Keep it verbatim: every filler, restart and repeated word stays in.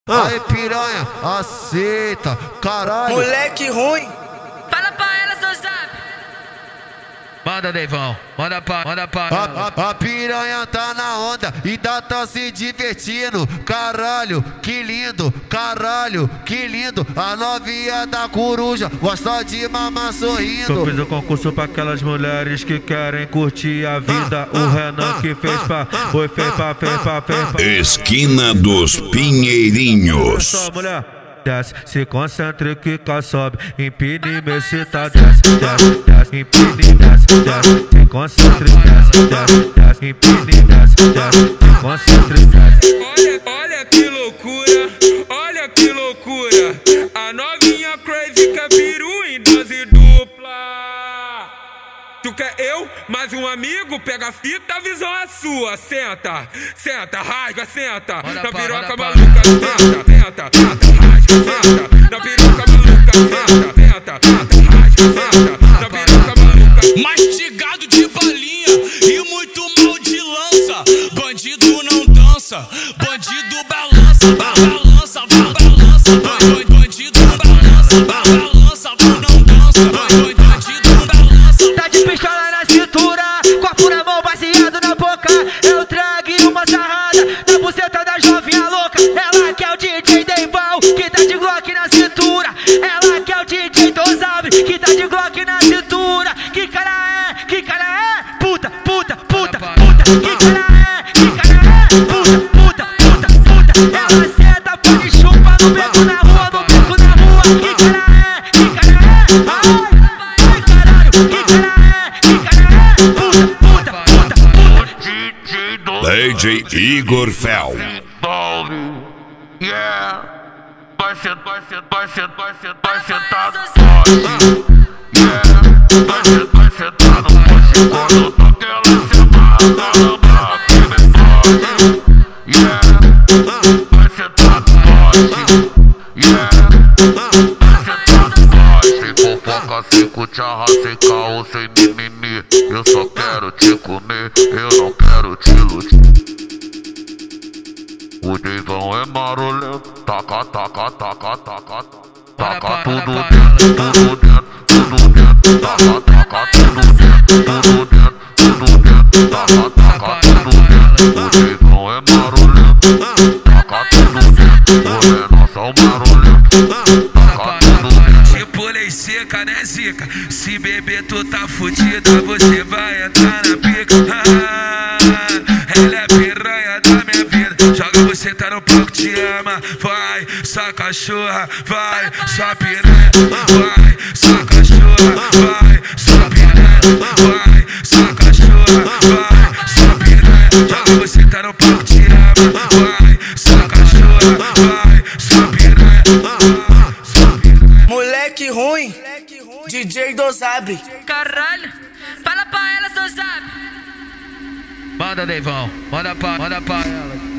Aí piranha, aceita, caralho. Moleque ruim. Fala pra ela, seu zap. Manda, Deivão, manda pra, manda pra a, a, a piranha tá na onda e tá, tá se divertindo. Caralho, que lindo, caralho, que lindo. A novinha da coruja gosta de mamar sorrindo. Eu fiz o concurso pra aquelas mulheres que querem curtir a vida. O Renan que fez pra, foi fez pra, fez pra, fez pra. Esquina dos Pinheirinhos. Só mulher. Desce, se concentre, quica, sobe, empine, me cita, desce, desce, desce, empine, desce, desce, se concentre, desce, desce, desce, empine, desce, desce, se concentre, desce. Olha, olha que loucura, olha que loucura, a novinha crazy quer peru em dose dupla. Tu quer eu, mais um amigo, pega a fita, a visão é sua. Senta, senta, rasga, senta. Na piroca maluca, senta, senta, senta, rasga, senta. Na piroca maluca, senta, senta, senta, rasga, senta. Na piroca maluca. Mastigado de balinha e muito mal de lança. Bandido não dança, bandido balança, balança, balança. Bandido balança, balança, não dança. Bandido balança. Tá de pistola na cintura, copo na mão, baseado na boca. Eu trago uma sarrada na buceta da jovinha louca. Ela que é o D J Deivão, que tá de Glock na cintura. Ela que é o D J Dosabre, que tá de Glock na cintura. Que cara é, que cara é, puta, puta, puta, puta. Que cara é, que cara é, puta, puta, puta, puta. Ela senta, pode chupa no beco na rua, no beco na rua. Que cara é, que cara é, ai, ai caralho. Que cara é, que cara é, puta, puta, puta, puta. D J Igor Fel. Yeah, vai ser, vai ser, vai ser, vai ser, vai sentar no poste. Yeah, vai ser, vai sentar no poste. Quando toca ela se mata no braço e me fode. Yeah, vai sentar no poste. Yeah, vai sentar no poste. Fofoca sem cucharra, sem caô, sem mimimi. Eu só quero te comer, eu não quero te iludir. O Deivão é marolento, taca, taca, taca, taca, taca tudo dentro, tudo dentro, tudo dentro, taca, taca tudo dentro, tudo dentro, tudo dentro, taca, taca tudo dentro. O Deivão é marolento, taca tudo dentro, o menor são marolento, taca tudo dentro. tipo lei seca, né, zica? Se beber tu tá fudida, você vai entrar na pica. Ah, ela é piranha da minha vida. Joga você tá no palco, te ama. Vai, sua cachorra, vai, sua piranha. Vai, sua cachorra, vai, sua piranha. Vai, sua cachorra, vai, sua piranha. Joga você tá no palco, te ama. Vai, sua cachorra, vai, sua piranha. Moleque ruim, D J Dosabre. Caralho. Fala pra ela, seu zap. Manda, Deivão, manda pra, manda pra ela.